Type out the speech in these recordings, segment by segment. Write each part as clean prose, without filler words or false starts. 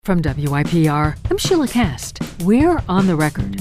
From WYPR, I'm Sheila Cast. We're on the record.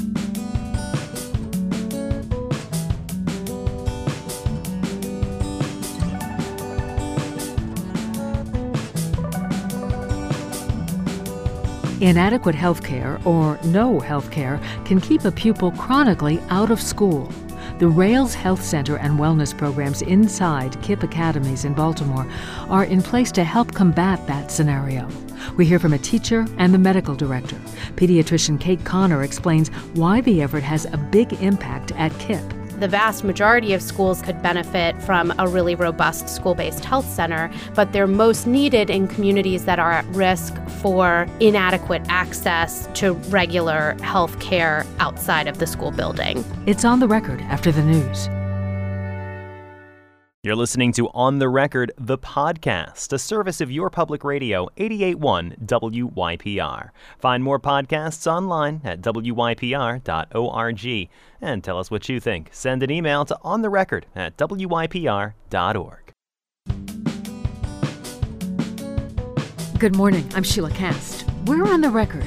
Inadequate health care or no health care can keep a pupil chronically out of school. The Rails Health Center and wellness programs inside KIPP academies in Baltimore are in place to help combat that scenario. We hear from a teacher and the medical director. Pediatrician Kate Connor explains why the effort has a big impact at KIPP. The vast majority of schools could benefit from a really robust school-based health center, but they're most needed in communities that are at risk for inadequate access to regular health care outside of the school building. It's on the record after the news. You're listening to On the Record, the podcast, a service of your public radio, 88.1 WYPR. Find more podcasts online at wypr.org. And tell us what you think. Send an email to ontherecord@wypr.org. Good morning, I'm Sheila Cast. We're on the record.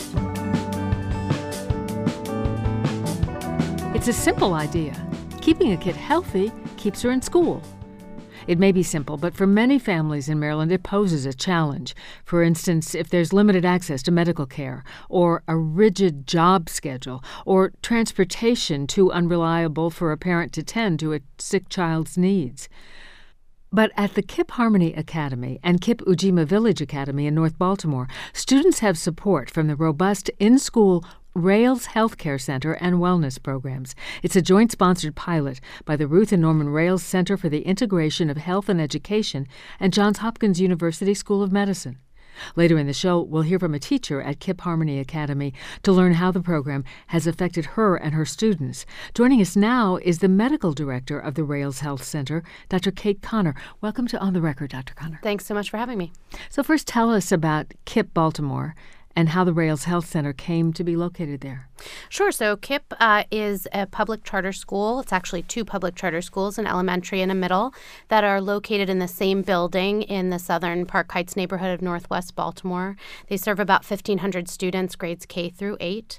It's a simple idea. Keeping a kid healthy keeps her in school. It may be simple, but for many families in Maryland, it poses a challenge. For instance, if there's limited access to medical care, or a rigid job schedule, or transportation too unreliable for a parent to tend to a sick child's needs. But at the KIPP Harmony Academy and KIPP Ujima Village Academy in North Baltimore, students have support from the robust in-school Rails Healthcare Center and wellness programs. It's a joint-sponsored pilot by the Ruth and Norman Rails Center for the Integration of Health and Education and Johns Hopkins University School of Medicine. Later in the show, we'll hear from a teacher at KIPP Harmony Academy to learn how the program has affected her and her students. Joining us now is the medical director of the Rails Health Center, Dr. Kate Connor. Welcome to On the Record, Dr. Connor. Thanks so much for having me. So first, tell us about KIPP Baltimore and how the Rails Health Center came to be located there. Sure. So KIPP is a public charter school. It's actually two public charter schools, an elementary and a middle, that are located in the same building in the southern Park Heights neighborhood of Northwest Baltimore. They serve about 1,500 students, grades K through 8.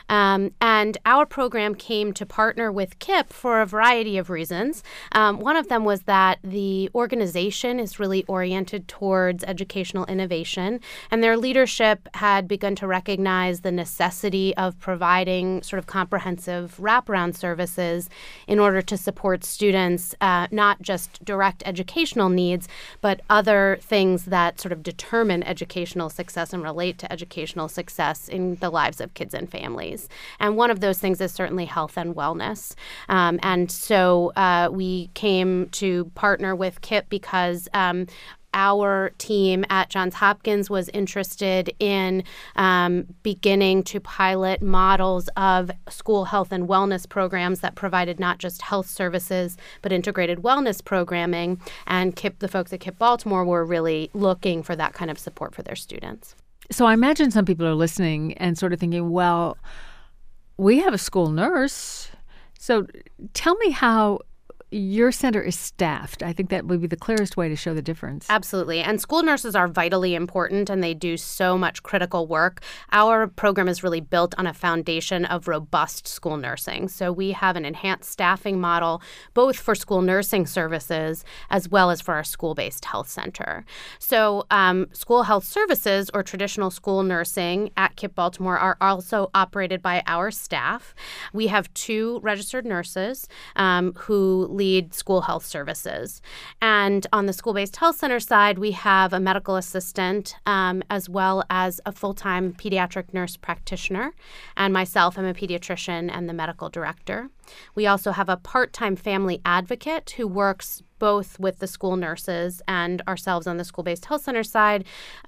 And our program came to partner with KIPP for a variety of reasons. One of them was that the organization is really oriented towards educational innovation, and their leadership had begun to recognize the necessity of providing sort of comprehensive wraparound services in order to support students, not just direct educational needs, but other things that sort of determine educational success and relate to educational success in the lives of kids and families. And one of those things is certainly health and wellness. And so we came to partner with KIPP because our team at Johns Hopkins was interested in beginning to pilot models of school health and wellness programs that provided not just health services, but integrated wellness programming. And KIPP, the folks at KIPP Baltimore, were really looking for that kind of support for their students. So I imagine some people are listening and sort of thinking, well, we have a school nurse. So tell me how your center is staffed. I think that would be the clearest way to show the difference. Absolutely. And school nurses are vitally important, and they do so much critical work. Our program is really built on a foundation of robust school nursing. So we have an enhanced staffing model, both for school nursing services as well as for our school-based health center. So school health services, or traditional school nursing at KIPP Baltimore, are also operated by our staff. We have 2 registered nurses who lead school health services. And on the school-based health center side, we have a medical assistant as well as a full-time pediatric nurse practitioner. And myself, I'm a pediatrician and the medical director. We also have a part-time family advocate who works both with the school nurses and ourselves on the school-based health center side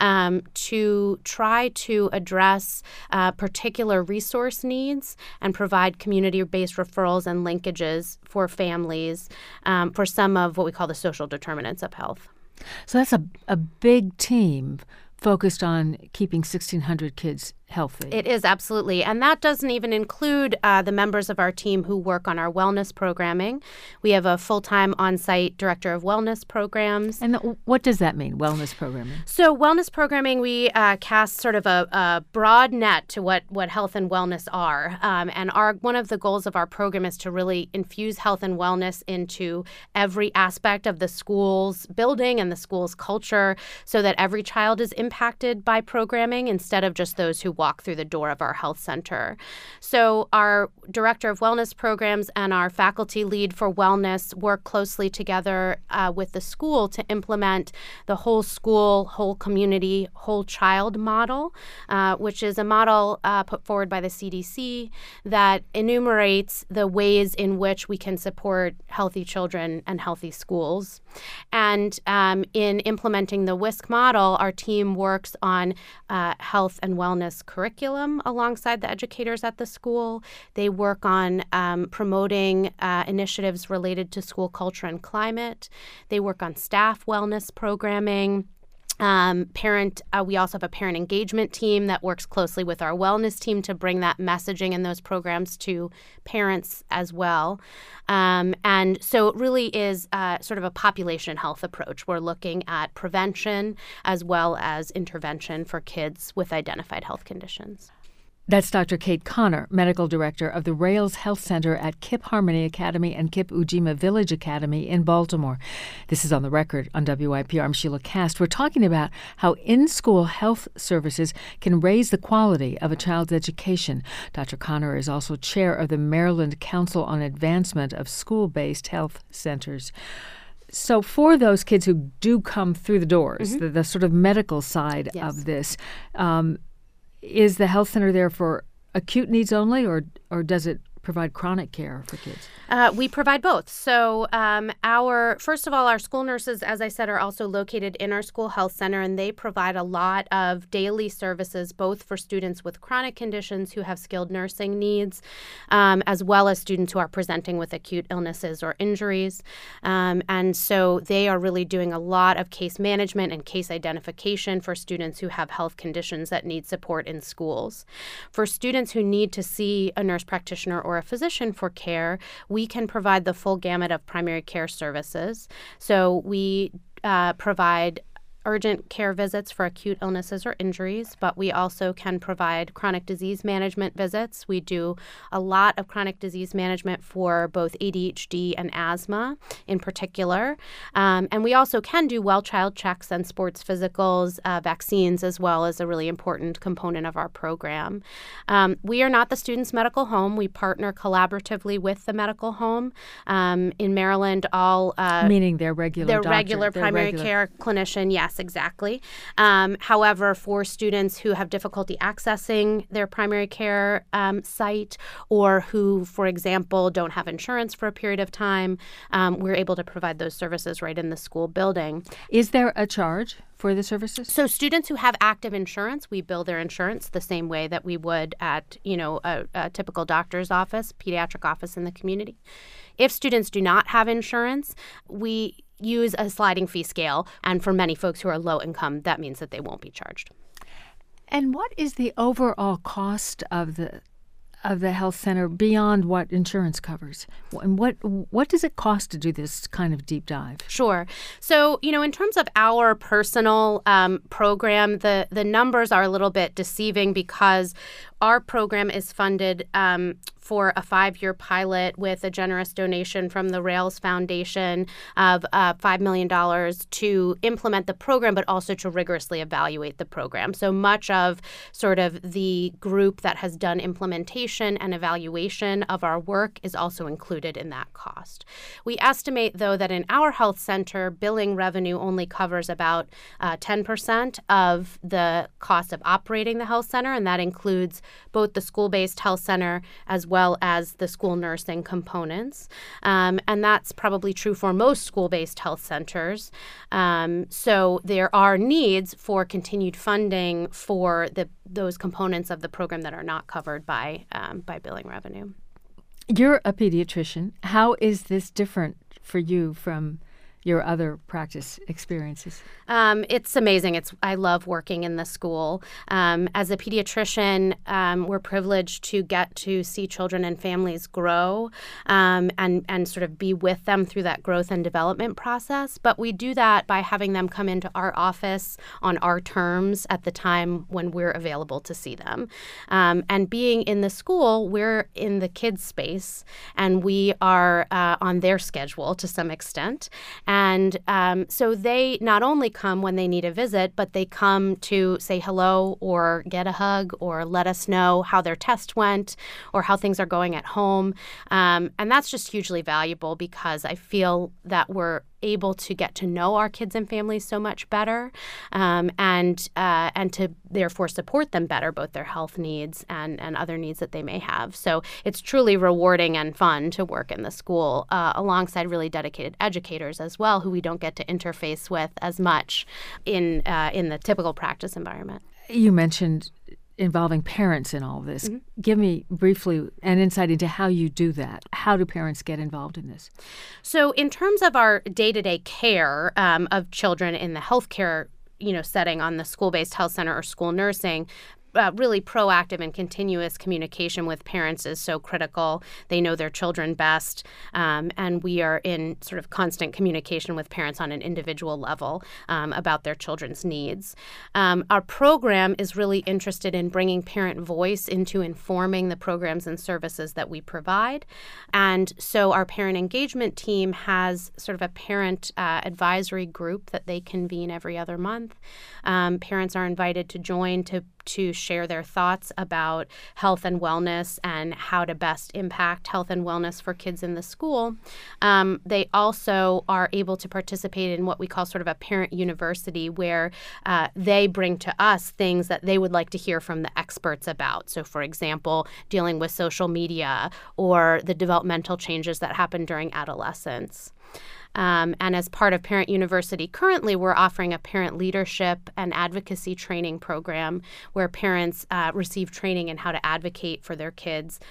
to try to address particular resource needs and provide community-based referrals and linkages for families for some of what we call the social determinants of health. So that's a big team focused on keeping 1,600 kids healthy. It is, absolutely. And that doesn't even include the members of our team who work on our wellness programming. We have a full-time on-site director of wellness programs. And what does that mean, wellness programming? So wellness programming, we cast sort of a broad net to what health and wellness are. And one of the goals of our program is to really infuse health and wellness into every aspect of the school's building and the school's culture so that every child is impacted by programming instead of just those who walk through the door of our health center. So our director of wellness programs and our faculty lead for wellness work closely together with the school to implement the whole school, whole community, whole child model, which is a model put forward by the CDC that enumerates the ways in which we can support healthy children and healthy schools. And in implementing the WISC model, our team works on health and wellness curriculum alongside the educators at the school. They work on promoting initiatives related to school culture and climate. They work on staff wellness programming. We also have a parent engagement team that works closely with our wellness team to bring that messaging and those programs to parents as well. And so it really is sort of a population health approach. We're looking at prevention as well as intervention for kids with identified health conditions. That's Dr. Kate Connor, Medical Director of the Rails Health Center at KIPP Harmony Academy and KIPP Ujima Village Academy in Baltimore. This is On the Record on WYPR. I'm Sheila Kast. We're talking about how in-school health services can raise the quality of a child's education. Dr. Connor is also chair of the Maryland Council on Advancement of School-Based Health Centers. So for those kids who do come through the doors, the sort of medical side of this, is the health center there for acute needs only, or does it provide chronic care for kids? We provide both. So first of all, our school nurses, as I said, are also located in our school health center, and they provide a lot of daily services, both for students with chronic conditions who have skilled nursing needs, as well as students who are presenting with acute illnesses or injuries. And so they are really doing a lot of case management and case identification for students who have health conditions that need support in schools. For students who need to see a nurse practitioner or a physician for care, we can provide the full gamut of primary care services. So we provide urgent care visits for acute illnesses or injuries, but we also can provide chronic disease management visits. We do a lot of chronic disease management for both ADHD and asthma in particular. And we also can do well child checks and sports physicals, vaccines, as well as a really important component of our program. We are not the student's medical home. We partner collaboratively with the medical home. In Maryland, meaning their regular primary care clinician, yes. Exactly. However, for students who have difficulty accessing their primary care site or who, for example, don't have insurance for a period of time, we're able to provide those services right in the school building. Is there a charge for the services? So students who have active insurance, we bill their insurance the same way that we would at, a typical doctor's office, pediatric office in the community. If students do not have insurance, we use a sliding fee scale, and for many folks who are low income, that means that they won't be charged. And what is the overall cost of the health center beyond what insurance covers? And what does it cost to do this kind of deep dive? Sure. So, in terms of our personal program, the numbers are a little bit deceiving because our program is funded for a 5-year pilot with a generous donation from the Rails Foundation of $5 million to implement the program, but also to rigorously evaluate the program. So much of sort of the group that has done implementation and evaluation of our work is also included in that cost. We estimate, though, that in our health center, billing revenue only covers about 10% of the cost of operating the health center, and that includes both the school-based health center as well as the school nursing components. And that's probably true for most school-based health centers. So there are needs for continued funding for those components of the program that are not covered by billing revenue. You're a pediatrician. How is this different for you from your other practice experiences? It's amazing. I love working in the school. As a pediatrician, we're privileged to get to see children and families grow and sort of be with them through that growth and development process. But we do that by having them come into our office on our terms at the time when we're available to see them. And being in the school, we're in the kids' space, and we are on their schedule to some extent. And so they not only come when they need a visit, but they come to say hello or get a hug or let us know how their test went or how things are going at home. And that's just hugely valuable because I feel that we're able to get to know our kids and families so much better and to therefore support them better, both their health needs and other needs that they may have. So it's truly rewarding and fun to work in the school alongside really dedicated educators as well, who we don't get to interface with as much in the typical practice environment. You mentioned involving parents in all of this. Mm-hmm. Give me briefly an insight into how you do that. How do parents get involved in this? So in terms of our day-to-day care of children in the healthcare setting on the school-based health center or school nursing, really proactive and continuous communication with parents is so critical. They know their children best, and we are in sort of constant communication with parents on an individual level about their children's needs. Our program is really interested in bringing parent voice into informing the programs and services that we provide. And so our parent engagement team has sort of a parent advisory group that they convene every other month. Parents are invited to join to share their thoughts about health and wellness and how to best impact health and wellness for kids in the school. They also are able to participate in what we call sort of a parent university, where they bring to us things that they would like to hear from the experts about. So, for example, dealing with social media or the developmental changes that happen during adolescence. And as part of Parent University, currently we're offering a parent leadership and advocacy training program where parents receive training in how to advocate for their kids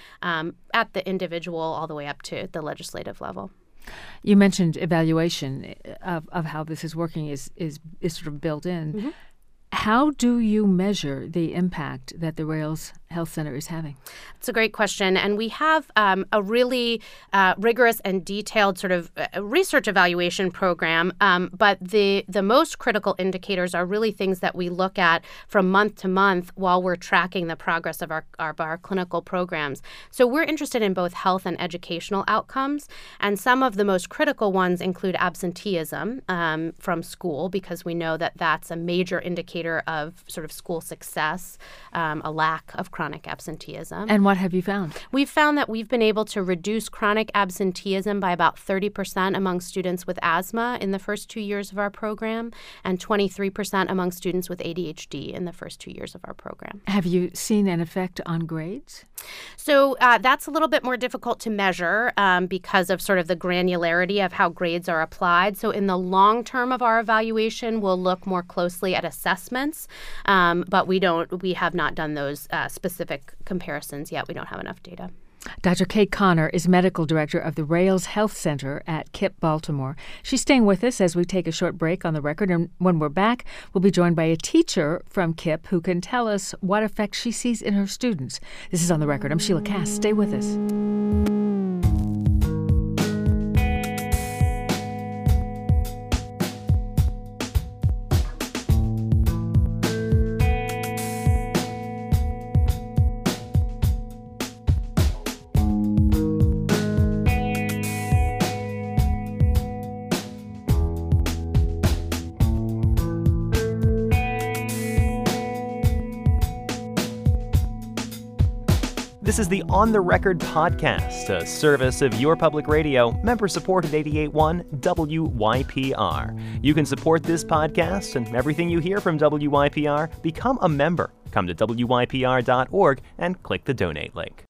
at the individual all the way up to the legislative level. You mentioned evaluation of how this is working is sort of built in. Mm-hmm. How do you measure the impact that the Rails Health Center is having? It's a great question. And we have a really rigorous and detailed sort of research evaluation program. But the most critical indicators are really things that we look at from month to month while we're tracking the progress of our clinical programs. So we're interested in both health and educational outcomes. And some of the most critical ones include absenteeism from school, because we know that that's a major indicator of sort of school success, a lack of chronic absenteeism. And what have you found? We've found that we've been able to reduce chronic absenteeism by about 30% among students with asthma in the first 2 years of our program, and 23% among students with ADHD in the first 2 years of our program. Have you seen an effect on grades? So that's a little bit more difficult to measure because of sort of the granularity of how grades are applied. So in the long term of our evaluation, we'll look more closely at assessments, but we have not done those specific comparisons yet. We don't have enough data. Dr. Kate Connor is medical director of the Rails Health Center at KIPP Baltimore. She's staying with us as we take a short break on the record, and when we're back, we'll be joined by a teacher from KIPP who can tell us what effect she sees in her students. This is On the Record. I'm Sheila Cass. Stay with us. This is the On the Record podcast, a service of your public radio, member-supported 88.1 WYPR. You can support this podcast and everything you hear from WYPR. Become a member. Come to WYPR.org and click the donate link.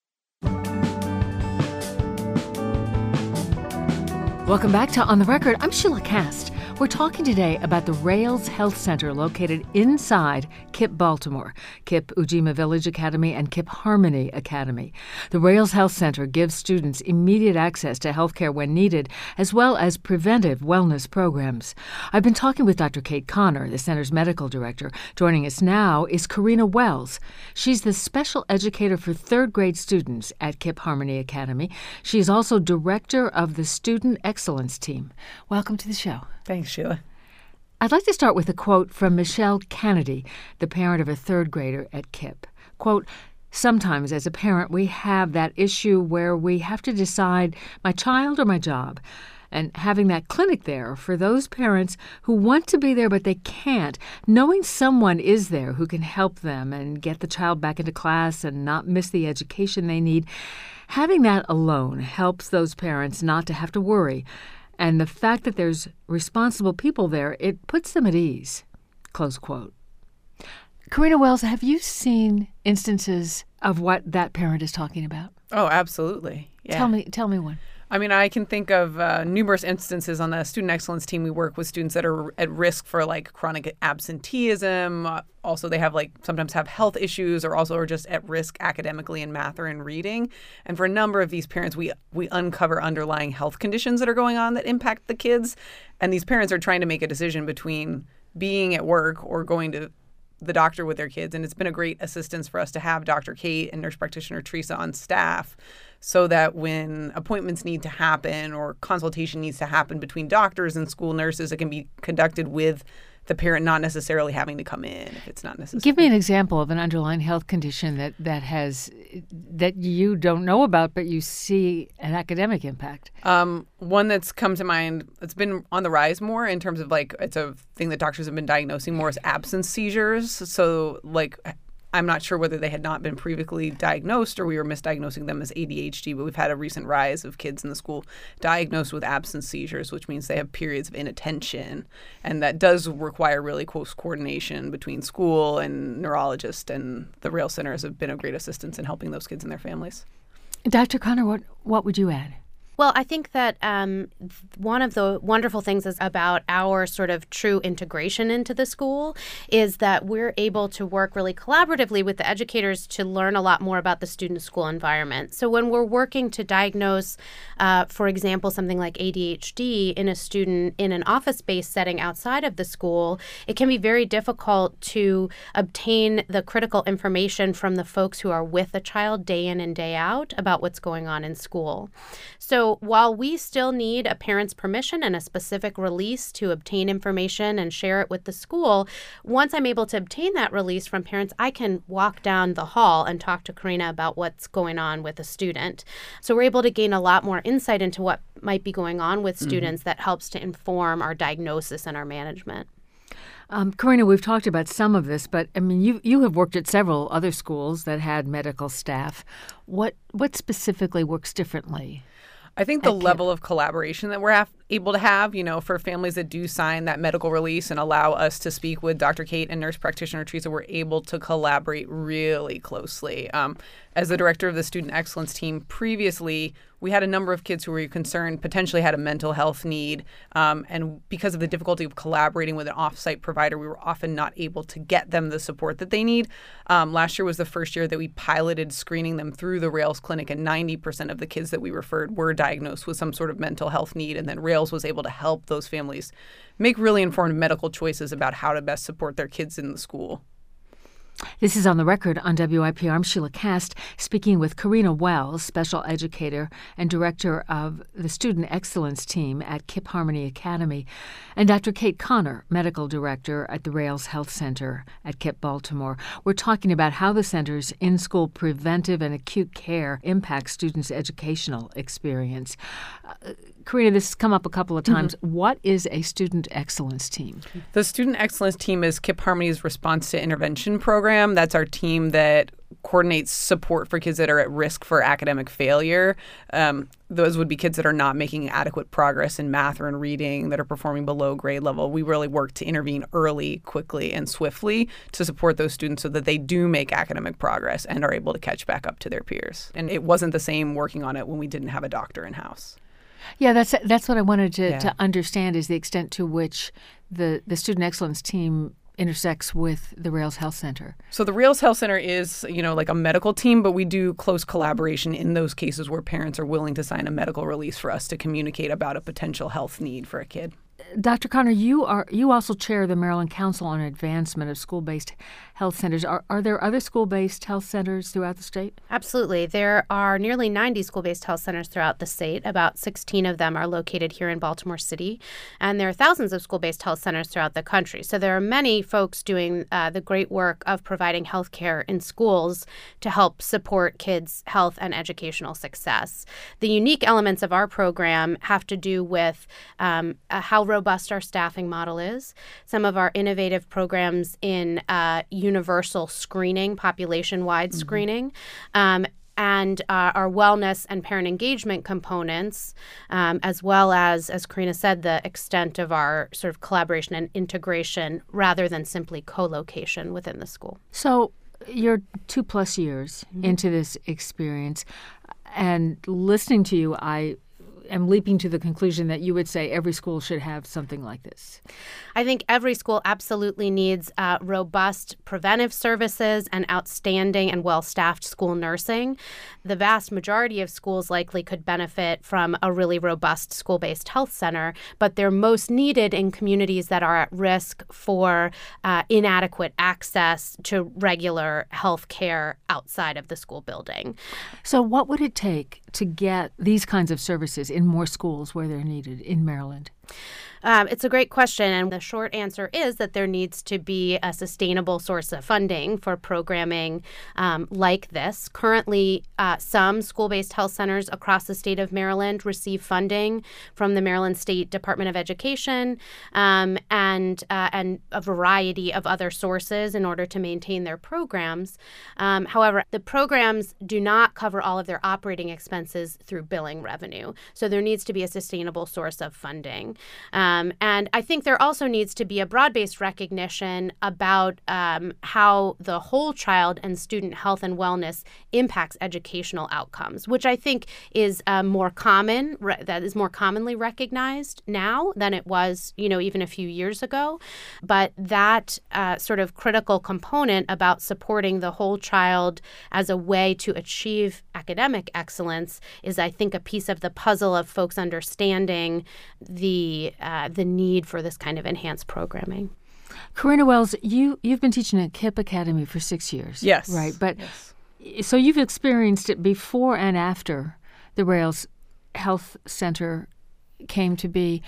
Welcome back to On the Record. I'm Sheila Cass. We're talking today about the Rails Health Center located inside KIPP Baltimore, KIPP Ujima Village Academy and KIPP Harmony Academy. The Rails Health Center gives students immediate access to health care when needed, as well as preventive wellness programs. I've been talking with Dr. Kate Connor, the center's medical director. Joining us now is Karina Wells. She's the special educator for third grade students at KIPP Harmony Academy. She is also director of the Student Excellence Team. Welcome to the show. Thanks, Sheila. I'd like to start with a quote from Michelle Kennedy, the parent of a third grader at KIPP. Quote, "Sometimes as a parent we have that issue where we have to decide my child or my job. And having that clinic there for those parents who want to be there but they can't, knowing someone is there who can help them and get the child back into class and not miss the education they need, having that alone helps those parents not to have to worry. And the fact that there's responsible people there, it puts them at ease." Close quote. Karina Wells, have you seen instances of what that parent is talking about? Oh, absolutely. Yeah. Tell me one. I mean, I can think of numerous instances on the Student Excellence Team. We work with students that are at risk for like chronic absenteeism. Also, they have sometimes have health issues or also are just at risk academically in math or in reading. And for a number of these parents, we uncover underlying health conditions that are going on that impact the kids. And these parents are trying to make a decision between being at work or going to the doctor with their kids. And it's been a great assistance for us to have Dr. Kate and nurse practitioner Teresa on staff so that when appointments need to happen or consultation needs to happen between doctors and school nurses, it can be conducted with the parent not necessarily having to come in if it's not necessary. Give me an example of an underlying health condition that you don't know about, but you see an academic impact. One that's come to mind, it's been on the rise more in terms of it's a thing that doctors have been diagnosing more as absence seizures. So I'm not sure whether they had not been previously diagnosed or we were misdiagnosing them as ADHD, but we've had a recent rise of kids in the school diagnosed with absence seizures, which means they have periods of inattention. And that does require really close coordination between school and neurologist, and the Rails Centers have been of great assistance in helping those kids and their families. Dr. Connor, what would you add? Well, I think that one of the wonderful things about our sort of true integration into the school is that we're able to work really collaboratively with the educators to learn a lot more about the student school environment. So when we're working to diagnose, for example, something like ADHD in a student in an office-based setting outside of the school, it can be very difficult to obtain the critical information from the folks who are with the child day in and day out about what's going on in school. So while we still need a parent's permission and a specific release to obtain information and share it with the school, once I'm able to obtain that release from parents, I can walk down the hall and talk to Karina about what's going on with a student. So we're able to gain a lot more insight into what might be going on with students that helps to inform our diagnosis and our management. Karina, we've talked about some of this, but I mean, you have worked at several other schools that had medical staff. What specifically works differently? I think the level of collaboration that we're able to have, for families that do sign that medical release and allow us to speak with Dr. Kate and nurse practitioner Teresa, we're able to collaborate really closely. As the director of the Student Excellence Team previously, we had a number of kids who were concerned potentially had a mental health need. And because of the difficulty of collaborating with an off-site provider, we were often not able to get them the support that they need. Last year was the first year that we piloted screening them through the Rails Clinic, and 90% of the kids that we referred were diagnosed with some sort of mental health need. And then Rails was able to help those families make really informed medical choices about how to best support their kids in the school. This is On the Record on WIPR. I'm Sheila Kast, speaking with Karina Wells, special educator and director of the Student Excellence Team at KIPP Harmony Academy, and Dr. Kate Connor, medical director at the Rails Health Center at KIPP Baltimore. We're talking about how the center's in-school preventive and acute care impacts students' educational experience. Karina, this has come up a couple of times. What is a Student Excellence Team? The Student Excellence Team is KIPP Harmony's response to intervention program. That's our team that coordinates support for kids that are at risk for academic failure. Those would be kids that are not making adequate progress in math or in reading, that are performing below grade level. We really work to intervene early, quickly, and swiftly to support those students so that they do make academic progress and are able to catch back up to their peers. And it wasn't the same working on it when we didn't have a doctor in-house. Yeah, that's what I wanted to understand is the extent to which the Student Excellence team intersects with the Rails Health Center. So the Rails Health Center is, like a medical team, but we do close collaboration in those cases where parents are willing to sign a medical release for us to communicate about a potential health need for a kid. Dr. Connor, you also chair the Maryland Council on Advancement of School-Based Health Centers. Are there other school-based health centers throughout the state? Absolutely. There are nearly 90 school-based health centers throughout the state. About 16 of them are located here in Baltimore City. And there are thousands of school-based health centers throughout the country. So there are many folks doing the great work of providing health care in schools to help support kids' health and educational success. The unique elements of our program have to do with how robust our staffing model is. Some of our innovative programs in universal screening, population-wide screening, and our wellness and parent engagement components, as well as Karina said, the extent of our sort of collaboration and integration rather than simply co-location within the school. So you're 2+ years into this experience, and listening to you, I am leaping to the conclusion that you would say every school should have something like this. I think every school absolutely needs robust preventive services and outstanding and well-staffed school nursing. The vast majority of schools likely could benefit from a really robust school-based health center, but they're most needed in communities that are at risk for inadequate access to regular health care outside of the school building. So what would it take to get these kinds of services in more schools where they're needed in Maryland? It's a great question, and the short answer is that there needs to be a sustainable source of funding for programming like this. Currently, some school-based health centers across the state of Maryland receive funding from the Maryland State Department of Education and a variety of other sources in order to maintain their programs. However, the programs do not cover all of their operating expenses through billing revenue, so there needs to be a sustainable source of funding. And I think there also needs to be a broad-based recognition about how the whole child and student health and wellness impacts educational outcomes, which I think is more commonly recognized now than it was, even a few years ago. But that sort of critical component about supporting the whole child as a way to achieve academic excellence is, I think, a piece of the puzzle of folks understanding the need for this kind of enhanced programming. Karina Wells, you've been teaching at KIPP Academy for 6 years. Yes. Right. But so you've experienced it before and after the Rails Health Center came to be.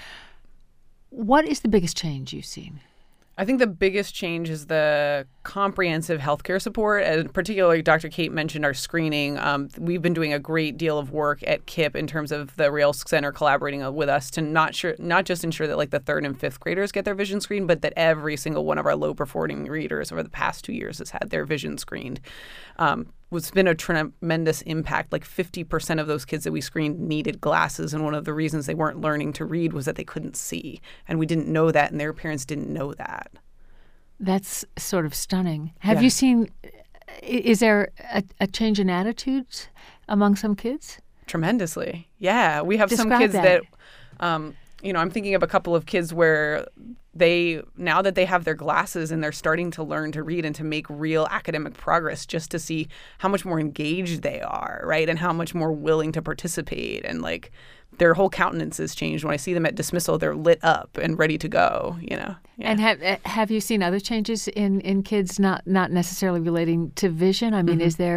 What is the biggest change you've seen? I think the biggest change is the comprehensive healthcare support, and particularly Dr. Kate mentioned our screening. We've been doing a great deal of work at KIPP in terms of the Rails Center collaborating with us to not just ensure that the 3rd and 5th graders get their vision screened, but that every single one of our low-performing readers over the past 2 years has had their vision screened. It's been a tremendous impact. 50% of those kids that we screened needed glasses, and one of the reasons they weren't learning to read was that they couldn't see. And we didn't know that, and their parents didn't know that. That's sort of stunning. Have you seen, is there a change in attitudes among some kids? Tremendously. Yeah. We have Describe some kids that I'm thinking of a couple of kids where now that they have their glasses and they're starting to learn to read and to make real academic progress, just to see how much more engaged they are, right? And how much more willing to participate, and their whole countenance has changed. When I see them at dismissal, they're lit up and ready to go, Yeah. And have you seen other changes in kids not necessarily relating to vision? I mean,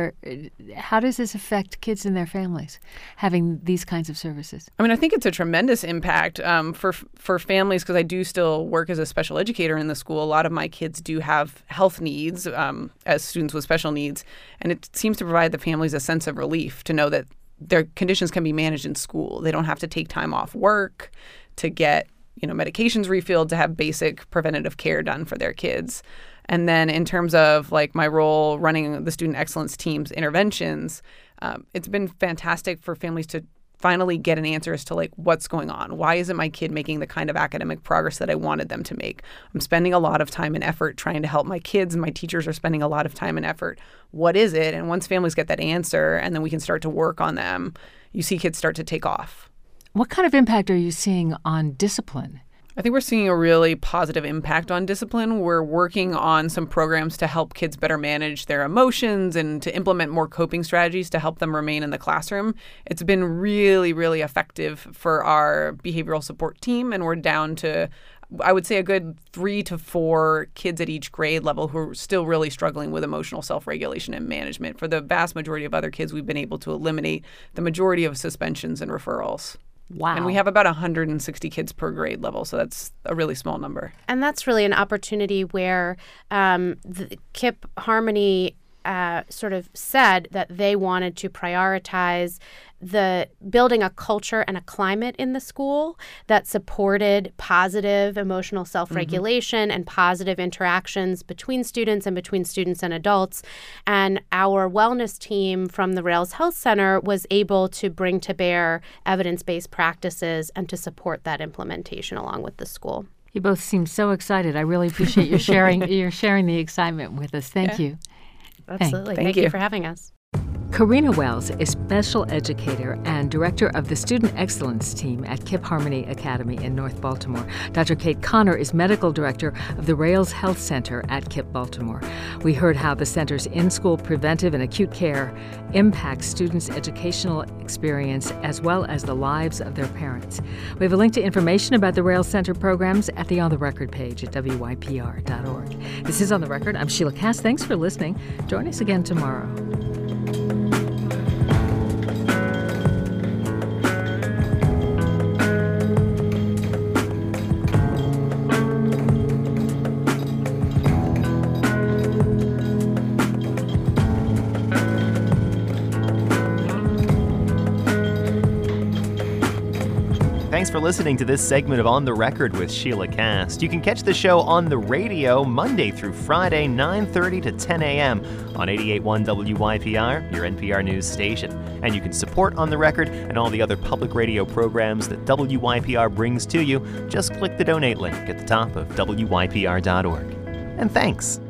how does this affect kids and their families, having these kinds of services? I mean, I think it's a tremendous impact for families, because I do still work as a special educator in the school. A lot of my kids do have health needs as students with special needs, and it seems to provide the families a sense of relief to know that their conditions can be managed in school. They don't have to take time off work to get medications refilled, to have basic preventative care done for their kids. And then in terms of my role running the Student Excellence Team's interventions, it's been fantastic for families to finally get an answer as to what's going on. Why isn't my kid making the kind of academic progress that I wanted them to make? I'm spending a lot of time and effort trying to help my kids, and my teachers are spending a lot of time and effort. What is it? And once families get that answer, and then we can start to work on them, you see kids start to take off. What kind of impact are you seeing on discipline? I think we're seeing a really positive impact on discipline. We're working on some programs to help kids better manage their emotions and to implement more coping strategies to help them remain in the classroom. It's been really, really effective for our behavioral support team, and we're down to, I would say, a good 3 to 4 kids at each grade level who are still really struggling with emotional self-regulation and management. For the vast majority of other kids, we've been able to eliminate the majority of suspensions and referrals. Wow. And we have about 160 kids per grade level, so that's a really small number. And that's really an opportunity where the KIPP Harmony sort of said that they wanted to prioritize the building a culture and a climate in the school that supported positive emotional self-regulation and positive interactions between students and between students and adults. And our wellness team from the Rails Health Center was able to bring to bear evidence-based practices and to support that implementation along with the school. You both seem so excited. I really appreciate your sharing the excitement with us. Thank you. Absolutely. Thank you you for having us. Karina Wells is special educator and director of the Student Excellence Team at KIPP Harmony Academy in North Baltimore. Dr. Kate Connor is medical director of the Rails Health Center at KIPP Baltimore. We heard how the center's in-school preventive and acute care impacts students' educational experience as well as the lives of their parents. We have a link to information about the Rails Center programs at the On the Record page at wypr.org. This is On the Record. I'm Sheila Cass. Thanks for listening. Join us again tomorrow. Thanks for listening to this segment of On the Record with Sheila Cass. You can catch the show on the radio Monday through Friday, 9:30 to 10 a.m. on 88.1 WYPR, your NPR news station. And you can support On the Record and all the other public radio programs that WYPR brings to you. Just click the donate link at the top of WYPR.org. And thanks.